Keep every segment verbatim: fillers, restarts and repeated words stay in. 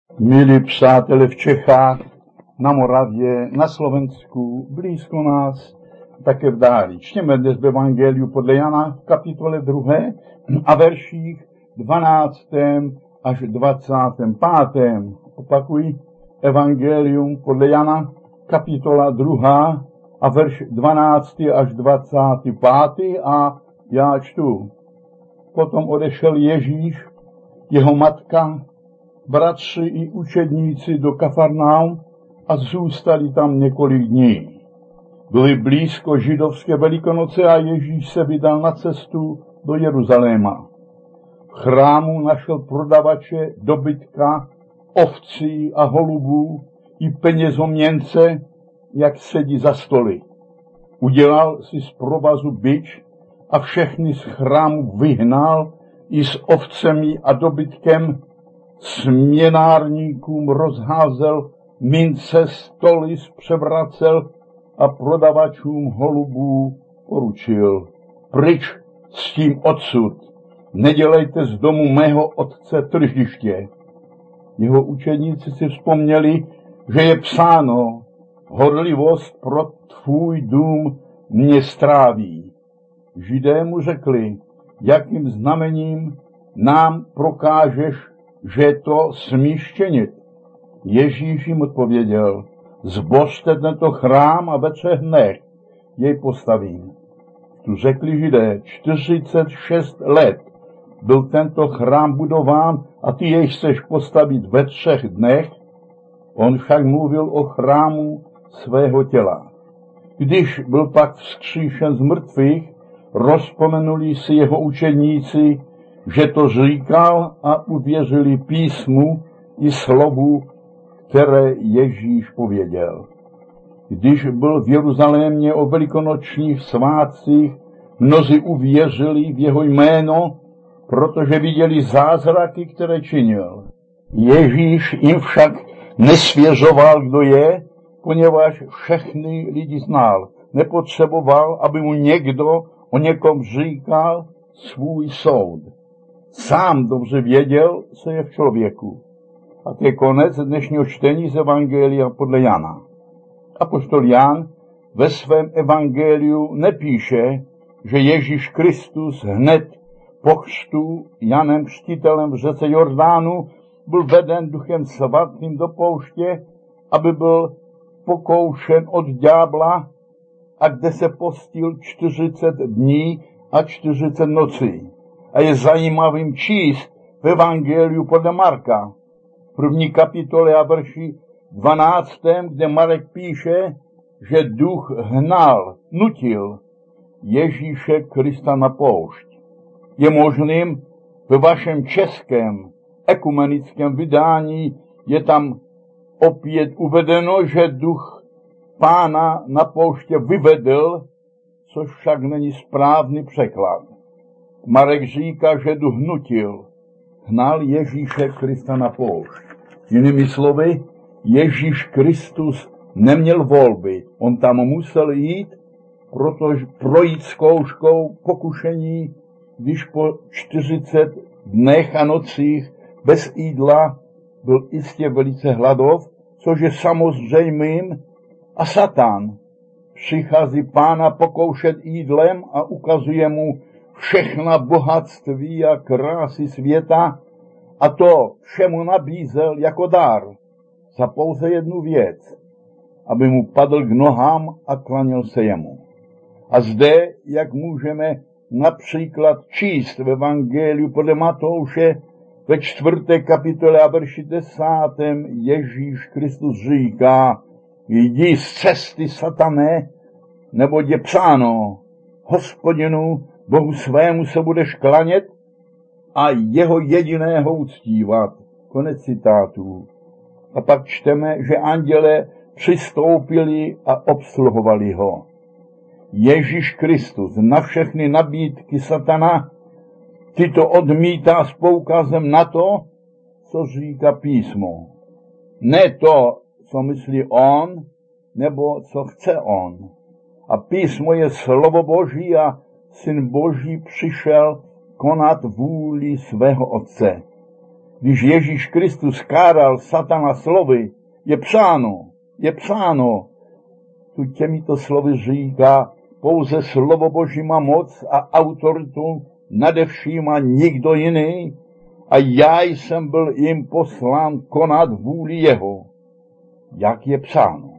Milí přátelé v Čechách, na Moravě, na Slovensku, blízko nás, také v dáli. Čteme dnes v Evangeliu podle Jana v kapitole druhé a verších dvanáctém až dvacátém pátém. Opakuji, Evangelium podle Jana, kapitola druhá a verš dvanáctý až dvacátý pátý a já čtu. Potom odešel Ježíš, jeho matka, bratři i učedníci do Kafarnaum a zůstali tam několik dní. Byly blízko židovské Velikonoce a Ježíš se vydal na cestu do Jeruzaléma. V chrámu našel prodavače dobytka, ovcí a holubů i penězoměnce, jak sedí za stoly. Udělal si z provazu bič a všechny z chrámu vyhnal i s ovcemi a dobytkem. Směnárníkům rozházel mince, stoly zpřevracel a prodavačům holubů poručil. Pryč s tím odsud, nedělejte z domu mého otce tržiště. Jeho učedníci si vzpomněli, že je psáno, horlivost pro tvůj dům mě stráví. Židé mu řekli, jakým znamením nám prokážeš, že to smíš činit. Ježíš jim odpověděl, zbořte tento chrám a ve třech dnech jej postavím. Tu řekli Židé, čtyřicet šest let byl tento chrám budován a ty jej chceš postavit ve třech dnech. On však mluvil o chrámu svého těla. Když byl pak vzkříšen z mrtvých, rozpomenuli si jeho učedníci, že to říkal a uvěřili písmu i slovu, které Ježíš pověděl. Když byl v Jeruzalémě o velikonočních svátcích, mnozí uvěřili v jeho jméno, protože viděli zázraky, které činil. Ježíš jim však nesvěřoval, kdo je, poněvadž všechny lidi znal. Nepotřeboval, aby mu někdo o někom říkal svůj soud. Sám dobře věděl, co je v člověku. A to je konec dnešního čtení z Evangelia podle Jana. Apoštol Jan ve svém evangeliu nepíše, že Ježíš Kristus hned po křtu Janem Křtitelem v řece Jordánu byl veden Duchem Svatým do pouště, aby byl pokoušen od ďábla a kde se postil čtyřicet dní a čtyřicet nocí. A je zajímavým číst v Evangeliu podle Marka, v první kapitole a verši dvanáctém, kde Marek píše, že duch hnal, nutil Ježíše Krista na poušť. Je možným ve vašem českém ekumenickém vydání je tam opět uvedeno, že duch Pána na pouště vyvedl, což však není správný překlad. Marek říká, že duch nutil, hnal Ježíše Krista na poušť. Jinými slovy, Ježíš Kristus neměl volby. On tam musel jít, protože projít zkouškou pokušení, když po čtyřicet dnech a nocích bez jídla byl jistě velice hladov, což je samozřejmým, a Satan přichází Pána pokoušet jídlem a ukazuje mu všechna bohatství a krásy světa a to všemu nabízel jako dar za pouze jednu věc, aby mu padl k nohám a klanil se jemu. A zde, jak můžeme například číst v Evangeliu podle Matouše ve čtvrté kapitole a verši desátém, Ježíš Kristus říká, jdi z cesty, Satané, neboť je psáno, Hospodinu, Bohu svému se budeš klanět a jeho jediného uctívat. Konec citátů. A pak čteme, že anděle přistoupili a obsluhovali ho. Ježíš Kristus na všechny nabídky Satana tyto odmítá s poukazem na to, co říká písmo. Ne to, co myslí on, nebo co chce on. A písmo je slovo Boží a Syn Boží přišel konat vůli svého Otce. Když Ježíš Kristus káral satana slovy, je psáno, je psáno, tu těmito slovy říká, pouze slovo Boží má moc a autoritu nade vším a nikdo jiný, a já jsem byl jim poslán konat vůli jeho, jak je psáno.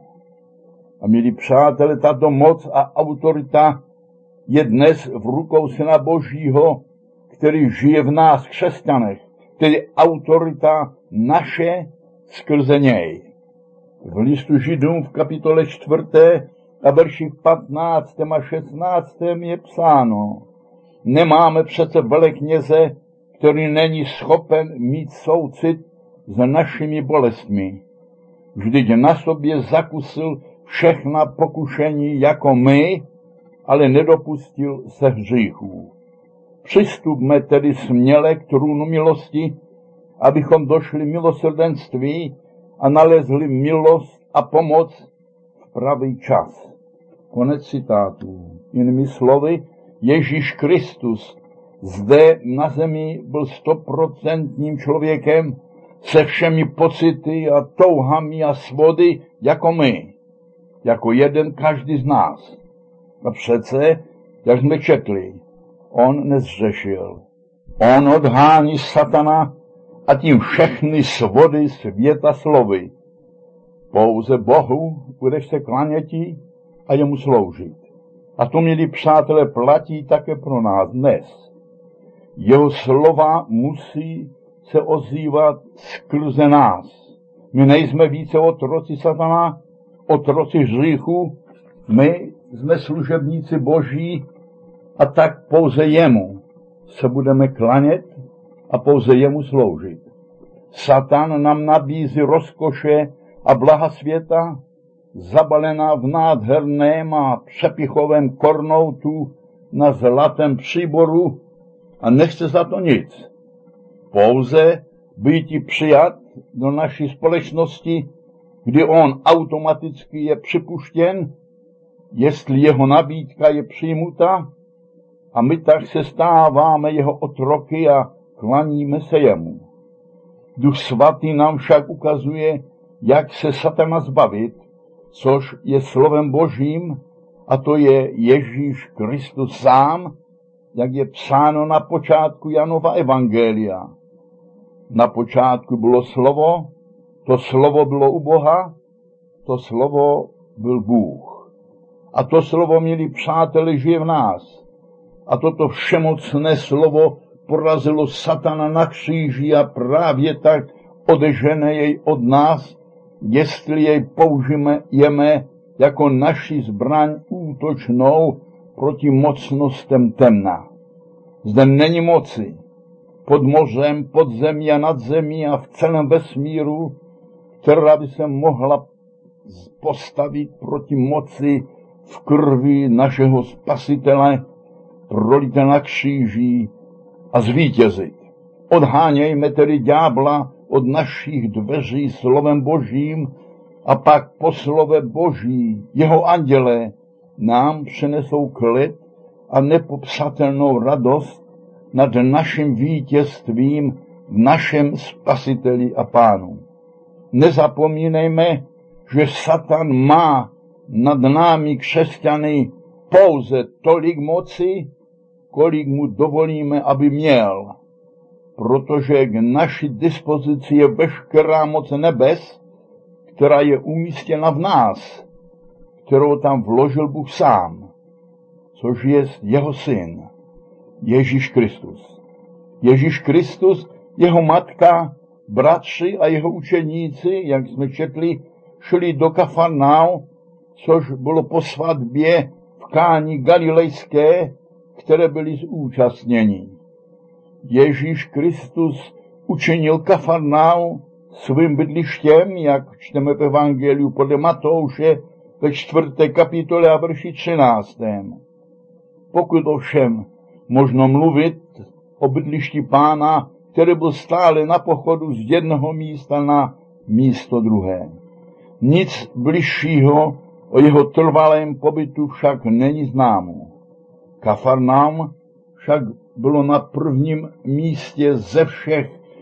A milí přátelé, tato moc a autorita je dnes v rukou Syna Božího, který žije v nás, křesťanech, tedy autorita naše skrze něj. V listu Židům v kapitole čtvrté a verších patnáctém a šestnáctém je psáno, nemáme přece velekněze, který není schopen mít soucit s našimi bolestmi. Vždyť na sobě zakusil všechna pokušení jako my, ale nedopustil se hříchů. Přistupme tedy směle k trůnu milosti, abychom došli milosrdenství a nalezli milost a pomoc v pravý čas. Konec citátu. Jinými slovy, Ježíš Kristus zde na zemi byl stoprocentním člověkem se všemi pocity a touhami a svody jako my, jako jeden každý z nás. A přece, jak jsme četli, on nezřešil. On odhání satana a tím všechny svody světa slovy. Pouze Bohu budeš se klaněti a jemu sloužit. A to, milí přátelé, platí také pro nás dnes. Jeho slova musí se ozývat skrze nás. My nejsme více otroci satana, otroci hříchu, my jsme služebníci Boží a tak pouze jemu se budeme klanět a pouze jemu sloužit. Satan nám nabízí rozkoše a blaha světa, zabalená v nádherném a přepichovém kornoutu na zlatém příboru a nechce za to nic. Pouze býti přijat do naší společnosti, kdy on automaticky je připuštěn, jestli jeho nabídka je přijmuta, a my tak se stáváme jeho otroky a klaníme se jemu. Duch svatý nám však ukazuje, jak se satana zbavit, což je slovem Božím, a to je Ježíš Kristus sám, jak je psáno na počátku Janova evangelia. Na počátku bylo slovo, to slovo bylo u Boha, to slovo byl Bůh. A to slovo, milí přátelé, žije v nás. A toto všemocné slovo porazilo satana na kříži a právě tak odežene jej od nás, jestli jej použijeme jako naši zbraň útočnou proti mocnostem temna. Zde není moci pod mořem, pod zemí a nad zemí a v celém vesmíru, která by se mohla postavit proti moci v krvi našeho Spasitele, prolité na kříži a zvítězit. Odhánějme tedy ďábla od našich dveří slovem Božím a pak po slove Boží, jeho anděle, nám přinesou klid a nepopsatelnou radost nad naším vítězstvím v našem Spasiteli a Pánu. Nezapomínejme, že Satan má nad námi křesťany pouze tolik moci, kolik mu dovolíme, aby měl, protože k naší dispozici je veškerá moc nebes, která je umístěna v nás, kterou tam vložil Bůh sám, což je jeho syn, Ježíš Kristus. Ježíš Kristus, jeho matka, bratři a jeho učeníci, jak jsme četli, šli do Kafarnaum, což bylo po svatbě v Káni Galilejské, které byli zúčastněni. Ježíš Kristus učinil Kafarnaum svým bydlištěm, jak čteme v Evangeliu podle Matouše ve čtvrté kapitole a verši třináctém. Pokud ovšem možno mluvit o bydlišti Pána, který byl stále na pochodu z jednoho místa na místo druhé. Nic bližšího o jeho trvalém pobytu však není známo. Kafarnaum však bylo na prvním místě ze všech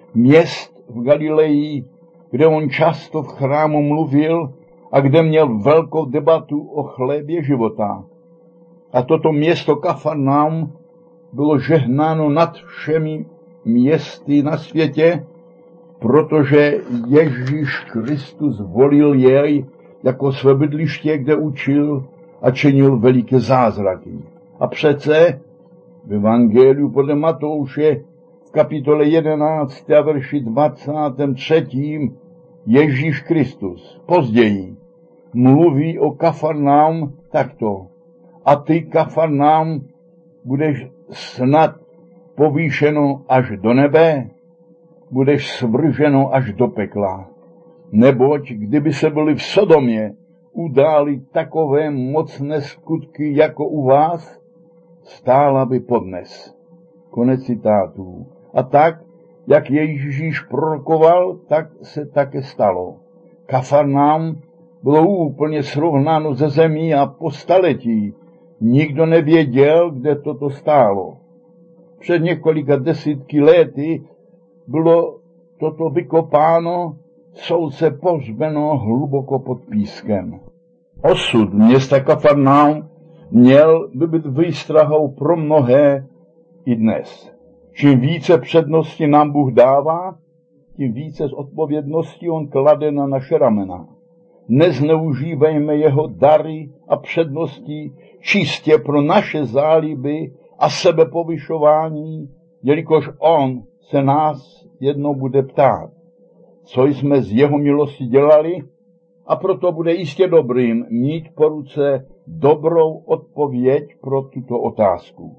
měst v Galileji, kde on často v chrámu mluvil a kde měl velkou debatu o chlébě života. A toto město Kafarnaum bylo žehnáno nad všemi městy na světě, protože Ježíš Kristus volil jej jako své bydliště, kde učil a činil veliké zázraky. A přece v Evangeliu podle Matouše v kapitole jedenáct a verši dvacátém třetím Ježíš Kristus později mluví o Kafarnaum takto. A ty, Kafarnaum, budeš snad povýšeno až do nebe, budeš svrženo až do pekla. Neboť kdyby se byli v Sodomě událi takové mocné skutky jako u vás, stála by podnes. Konec citátů. A tak, jak Ježíš prorokoval, tak se také stalo. Kafarnaum bylo úplně srovnáno ze zemí a po staletí nikdo nevěděl, kde toto stálo. Před několika desítky lety bylo toto vykopáno, soudce pohřbeno hluboko pod pískem. Osud města Kafarnaum měl by být výstrahou pro mnohé i dnes. Čím více přednosti nám Bůh dává, tím více z odpovědnosti on klade na naše ramena. Nezneužívejme jeho dary a přednosti čistě pro naše záliby a sebepovyšování, jelikož on se nás jednou bude ptát, co jsme z jeho milosti dělali, a proto bude jistě dobrým mít po ruce dobrou odpověď pro tuto otázku.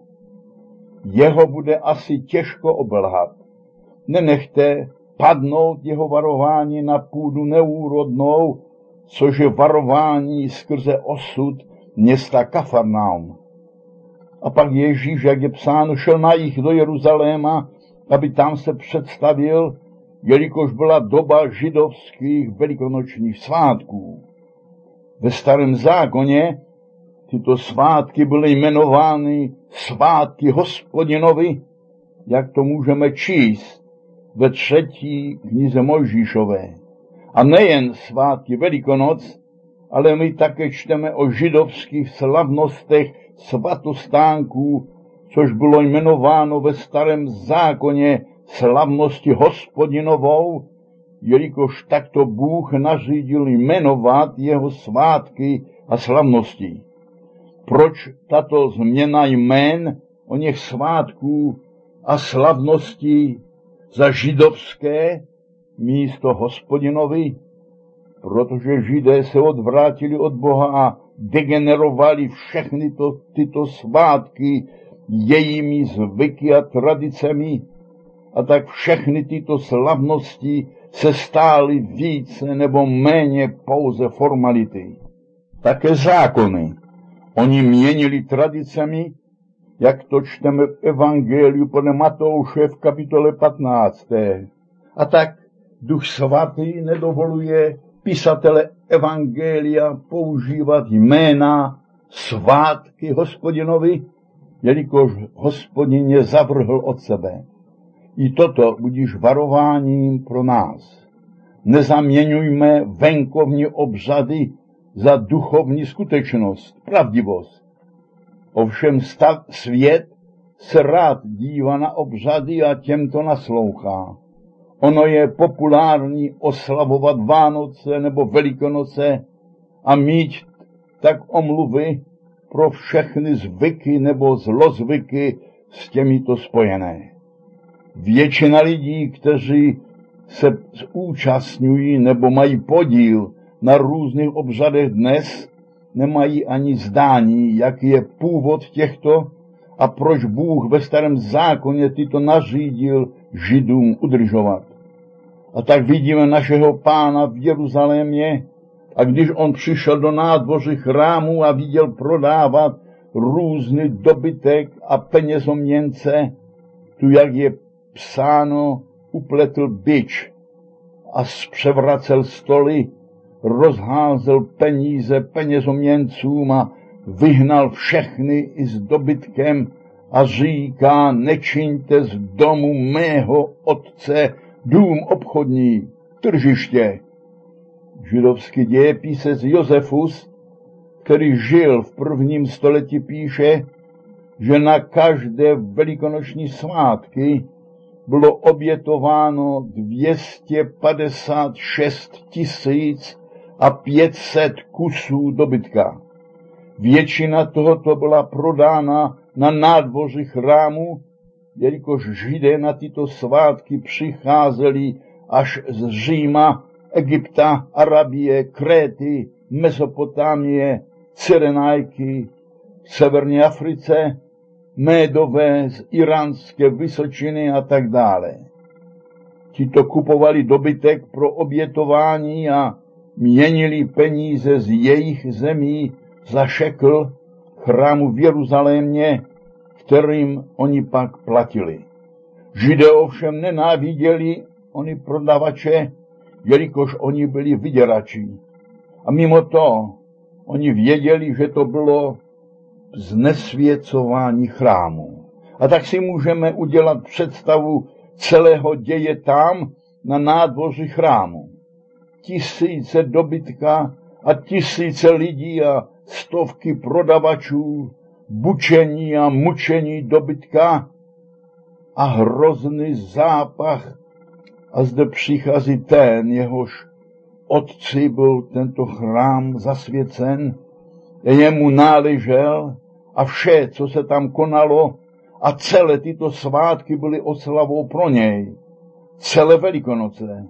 Jeho bude asi těžko obelhat. Nenechte padnout jeho varování na půdu neúrodnou, což je varování skrze osud města Kafarnaum. A pak Ježíš, jak je psáno, šel na jih do Jeruzaléma, aby tam se představil, jelikož byla doba židovských velikonočních svátků. Ve starém zákoně tyto svátky byly jmenovány svátky Hospodinovi, jak to můžeme číst ve třetí knize Mojžíšové. A nejen svátky Velikonoc, ale my také čteme o židovských slavnostech svatostánků, což bylo jmenováno ve starém zákoně slavnosti Hospodinovou, jelikož takto Bůh nařídil jmenovat jeho svátky a slavnosti. Proč tato změna jmén o něch svátků a slavností za židovské místo Hospodinovi? Protože Židé se odvrátili od Boha a degenerovali všechny to, tyto svátky jejími zvyky a tradicemi, a tak všechny tyto slavnosti se stály více nebo méně pouze formality. Také zákony oni měnili tradicemi, jak to čteme v Evangeliu podle Matouše v kapitole patnácté. A tak Duch Svatý nedovoluje písatele Evangelia používat jména svátky Hospodinovi, jelikož Hospodin je zavrhl od sebe. I toto budíš varováním pro nás. Nezaměňujme venkovní obřady za duchovní skutečnost, pravdivost. Ovšem stav, svět se rád dívá na obřady a těmto naslouchá. Ono je populární oslavovat Vánoce nebo Velikonoce a mít tak omluvy pro všechny zvyky nebo zlozvyky s těmito spojené. Většina lidí, kteří se účastňují nebo mají podíl na různých obřadech dnes, nemají ani zdání, jaký je původ těchto a proč Bůh ve starém zákoně tyto nařídil Židům udržovat. A tak vidíme našeho Pána v Jeruzalémě, a když on přišel do nádvoří chrámu a viděl prodávat různý dobytek a penězoměnce, tu, jak je psáno, upletl bič a převracel stoly, rozházel peníze penězoměncům a vyhnal všechny i s dobytkem a říká, nečiňte z domu mého otce dům obchodní, tržiště. Židovský dějepisec Josefus, který žil v prvním století, píše, že na každé velikonoční svátky bylo obětováno dvě stě padesát šest tisíc a pět set kusů dobytka. Většina tohoto byla prodána na nádvoří chrámu, jelikož Židé na tyto svátky přicházeli až z Říma, Egypta, Arabie, Kréty, Mezopotámie, Cyrenajky, v severní Africe, Médové z Iránské Vysočiny a tak dále. Tito kupovali dobytek pro obětování a měnili peníze z jejich zemí za šekl chrámu v Jeruzalémě, kterým oni pak platili. Židé ovšem nenáviděli oni prodavače, jelikož oni byli vyděrači. A mimo to, oni věděli, že to bylo znesvěcování chrámu. A tak si můžeme udělat představu celého děje tam, na nádvoří chrámu. Tisíce dobytka a tisíce lidí a stovky prodavačů, bučení a mučení dobytka a hrozný zápach. A zde přichází ten, jehož otci byl tento chrám zasvěcen, jemu náležel a vše, co se tam konalo, a celé tyto svátky byly oslavou pro něj. Celé Velikonoce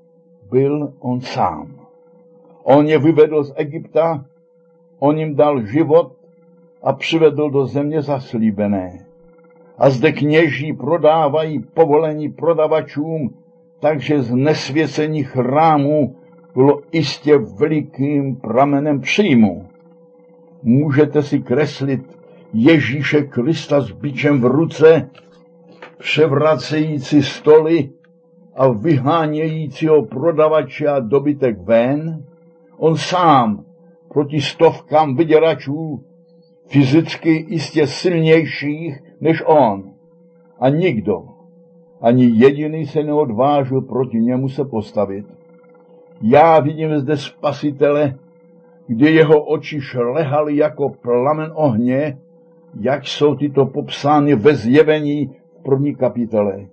byl on sám. On je vyvedl z Egypta, on jim dal život a přivedl do země zaslíbené. A zde kněží prodávají povolení prodavačům, takže znesvěcení chrámu bylo jistě velikým pramenem příjmu. Můžete si kreslit Ježíše Krista s bičem v ruce, převracející stoly a vyhánějícího prodavače a dobytek ven? On sám proti stovkám vyděračů, fyzicky jistě silnějších než on. A nikdo, ani jediný se neodvážil proti němu se postavit. Já vidím zde Spasitele, kdy jeho oči šlehaly jako plamen ohně, jak jsou tyto popsány ve Zjevení v první kapitole.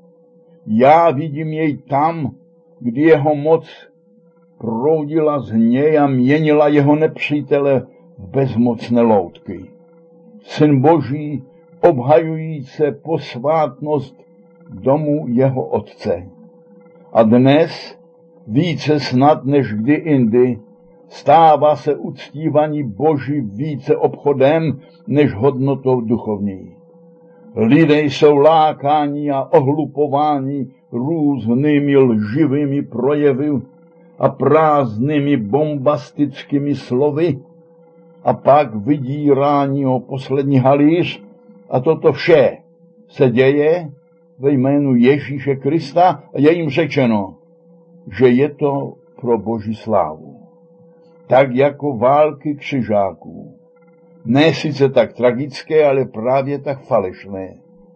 Já vidím jej tam, kdy jeho moc proudila z něj a měnila jeho nepřítele v bezmocné loutky. Syn Boží obhajující posvátnost domu jeho otce. A dnes, více snad než kdy jindy, stává se uctívaní Boží více obchodem než hodnotou duchovní. Lidé jsou lákáni a ohlupováni různými lživými projevy a prázdnými bombastickými slovy a pak vydírání o poslední halíř, a toto vše se děje ve jménu Ježíše Krista a je jim řečeno, že je to pro Boží slávu. Tak jako války křižáků. Ne sice tak tragické, ale právě tak falešné.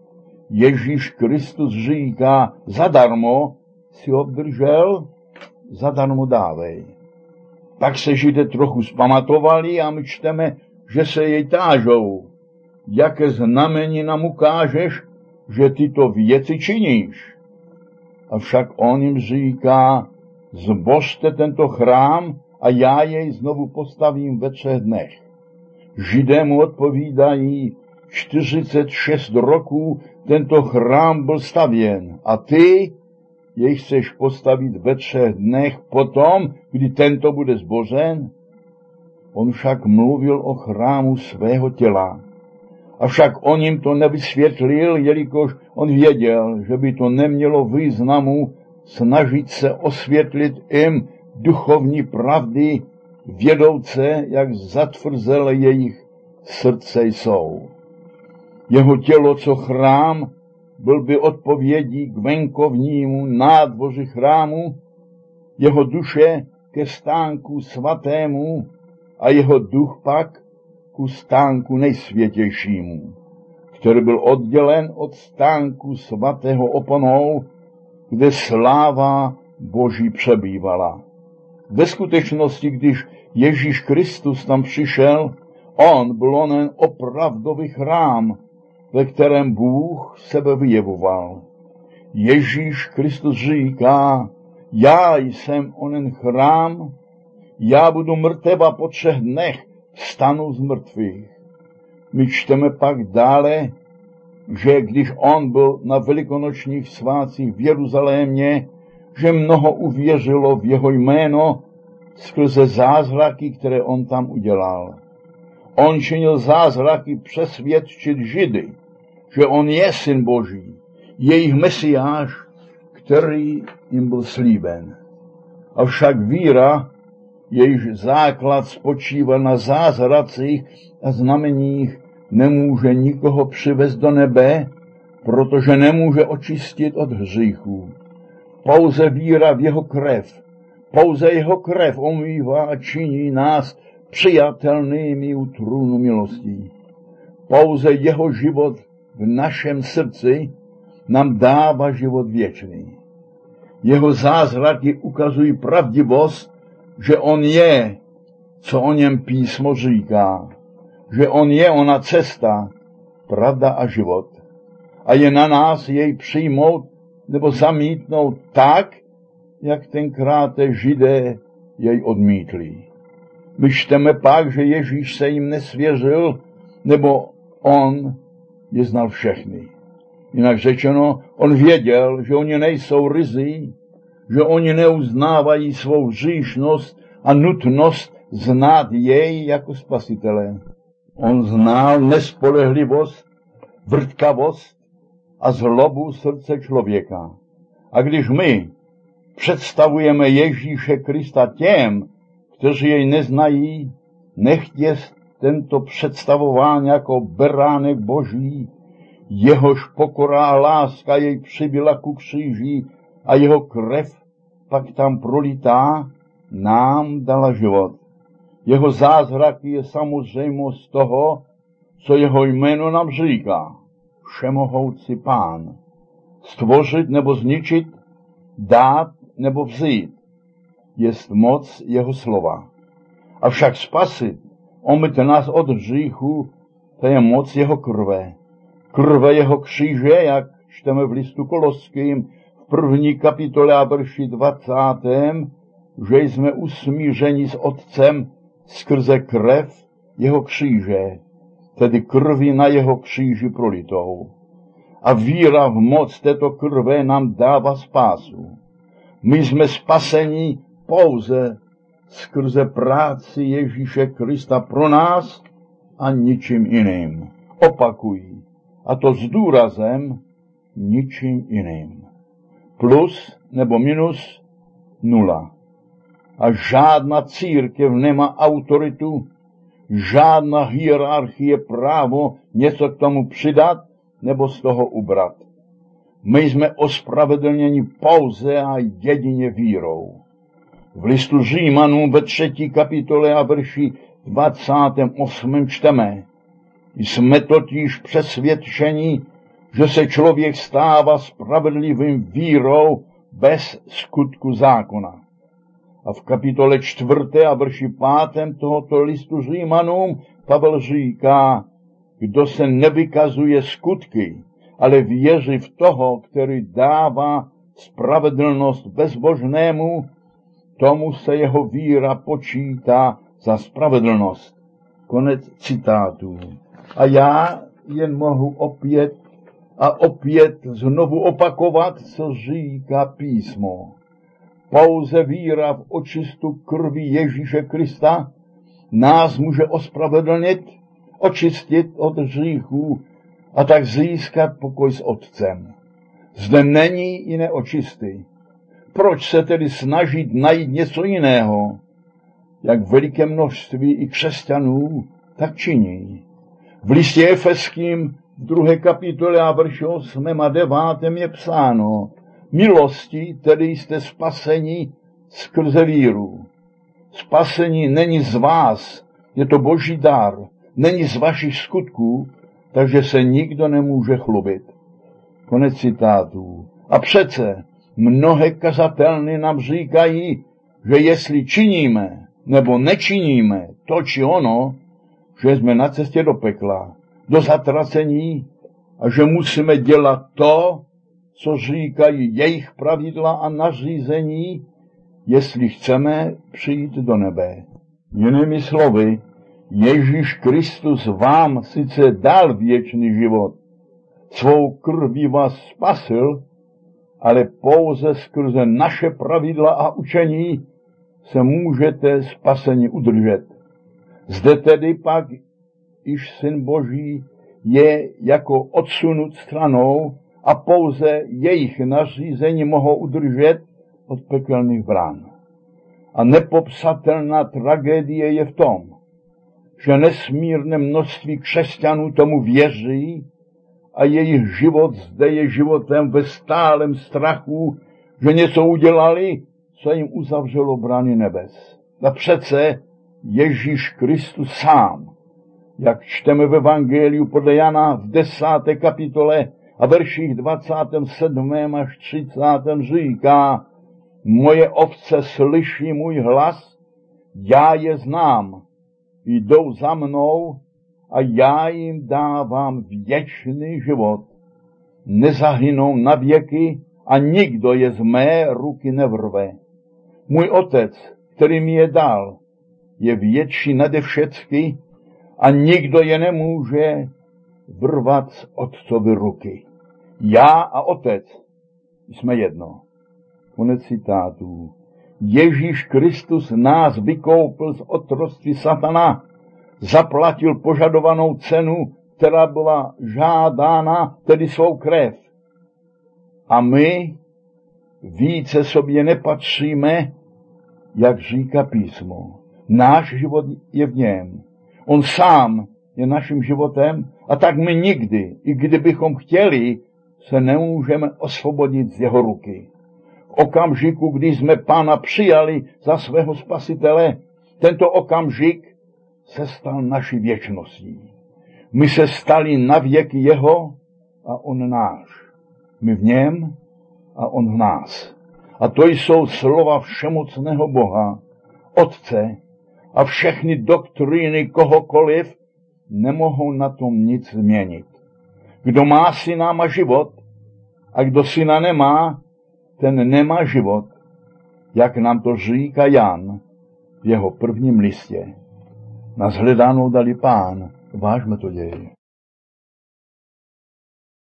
Ježíš Kristus říká, zadarmo si obdržel, zadarmo dávej. Tak se Židé trochu zpamatovali a my čteme, že se jej tážou. Jaké znamení nám ukážeš, že tyto věci činíš? Avšak on jim říká, zbožte tento chrám a já jej znovu postavím ve třech dnech. Židé mu odpovídají, čtyřicet šest roků tento chrám byl stavěn a ty jej chceš postavit ve třech dnech potom, kdy tento bude zbořen? On však mluvil o chrámu svého těla. Avšak on jim to nevysvětlil, jelikož on věděl, že by to nemělo významu snažit se osvětlit jim duchovní pravdy, vědouce, jak zatvrzele jejich srdce jsou. Jeho tělo, co chrám, byl by odpovědí k venkovnímu nádvoří chrámu, jeho duše ke stánku svatému a jeho duch pak ku stánku nejsvětějšímu, který byl oddělen od stánku svatého oponou, kde sláva Boží přebývala. Ve skutečnosti, když Ježíš Kristus tam přišel, on byl onen opravdový chrám, ve kterém Bůh sebe vyjevoval. Ježíš Kristus říká, já jsem onen chrám, já budu mrtev a po třech dnech vstanu z mrtvých. My čteme pak dále, že když on byl na velikonočních svátcích v Jeruzalémě, že mnoho uvěřilo v jeho jméno skrze zázraky, které on tam udělal. On činil zázraky přesvědčit Židy, že on je syn Boží, jejich mesiáš, který jim byl slíben. Avšak víra, jejíž základ spočívá na zázracích a znameních, nemůže nikoho přivést do nebe, protože nemůže očistit od hříchů. Pouze víra v jeho krev, pouze jeho krev omývá a činí nás přijatelnými u trůnu milostí. Pouze jeho život v našem srdci nám dává život věčný. Jeho zázraky ukazují pravdivost, že on je, co o něm písmo říká, že on je ona cesta, pravda a život. A je na nás jej přijmout nebo zamítnout tak, jak tenkrát Židé jej odmítli. My čteme pak, že Ježíš se jim nesvěřil, nebo on je znal všechny. Jinak řečeno, on věděl, že oni nejsou ryzí, že oni neuznávají svou hříšnost a nutnost znát jej jako spasitele. On znal nespolehlivost, vrtkavost a zlobu srdce člověka. A když my představujeme Ježíše Krista těm, kteří jej neznají, nechtě tento představován jako beránek Boží, jehož pokora a láska jej přibyla ku kříži a jeho krev pak tam prolitá, nám dala život. Jeho zázraky je samozřejmost toho, co jeho jméno nám říká. Všemohoucí Pán. Stvořit nebo zničit, dát nebo vzít, jest moc jeho slova. Avšak spasit, omyt nás od hříchu, to je moc jeho krve. Krve jeho kříže, jak čteme v listu Koloským, v první kapitole a verši dvacátém, že jsme usmířeni s Otcem skrze krev jeho kříže, tedy krvi na jeho kříži prolitou. A víra v moc této krve nám dává spásu. My jsme spaseni pouze skrze práci Ježíše Krista pro nás a ničím jiným. Opakují, a to s důrazem ničím jiným. Plus nebo minus nula. A žádná církev nemá autoritu, žádná hierarchie právo něco k tomu přidat nebo z toho ubrat. My jsme ospravedlněni pouze a jedině vírou. V listu Římanům ve třetí kapitole a verši dvacátém osmém čteme. Jsme totiž přesvědčeni, že se člověk stává spravedlivým vírou bez skutku zákona. A v kapitole čtvrté a verši pátém tohoto listu Římanům Pavel říká, kdo se nevykazuje skutky, ale věří v toho, který dává spravedlnost bezbožnému, tomu se jeho víra počítá za spravedlnost. Konec citátu. A já jen mohu opět a opět znovu opakovat, co říká písmo. Pouze víra v očistu krvi Ježíše Krista nás může ospravedlnit, očistit od hříchů a tak získat pokoj s Otcem. Zde není jiné očisty. Proč se tedy snažit najít něco jiného? Jak veliké množství i křesťanů tak činí. V listě Efeským v druhé kapitole a verši osmém a devátém je psáno, milosti, tedy jste spaseni skrze víru. Spasení není z vás, je to Boží dar, není z vašich skutků, takže se nikdo nemůže chlubit. Konec citátů. A přece Mnohé kazatelny nám říkají, že jestli činíme nebo nečiníme to či ono, že jsme na cestě do pekla, do zatracení a že musíme dělat to, co říkají jejich pravidla a nařízení, jestli chceme přijít do nebe. Jinými slovy, Ježíš Kristus vám sice dal věčný život, svou krví vás spasil, ale pouze skrze naše pravidla a učení se můžete spaseni udržet. Zde tedy pak iž Syn Boží je jako odsunut stranou a pouze jejich nařízení mohou udržet od pekelných brán. A nepopsatelná tragédie je v tom, že nesmírné množství křesťanů tomu věří a jejich život zde je životem ve stálem strachu, že něco udělali, co jim uzavřelo brány nebes. A přece Ježíš Kristus sám, jak čteme v Evangeliu podle Jana v desáté kapitole a verších dvacátém sedmém až třicátém říká: moje ovce slyší můj hlas, já je znám, jdou za mnou a já jim dávám věčný život. Nezahynou na věky a nikdo je z mé ruky nevrve. Můj otec, který mi je dal, je větší nade všecky a nikdo je nemůže vrvat z otcovy ruky. Já a otec jsme jedno. Konec citátů. Ježíš Kristus nás vykoupil z otroctví satana, zaplatil požadovanou cenu, která byla žádána, tedy svou krev. A my více sobě nepatříme, jak říká písmo. Náš život je v něm. On sám je naším životem a tak my nikdy, i kdybychom chtěli, se nemůžeme osvobodit z jeho ruky. V okamžiku, kdy jsme Pána přijali za svého spasitele, tento okamžik se stal naší věčností. My se stali na věky jeho a on náš. My v něm a on v nás. A to jsou slova všemocného Boha, Otce, a všechny doktríny kohokoliv nemohou na tom nic změnit. Kdo má syna, má život, a kdo syna nemá, ten nemá život, jak nám to říká Jan v jeho prvním listě. Na shledanou dali Pán, vážme to děje.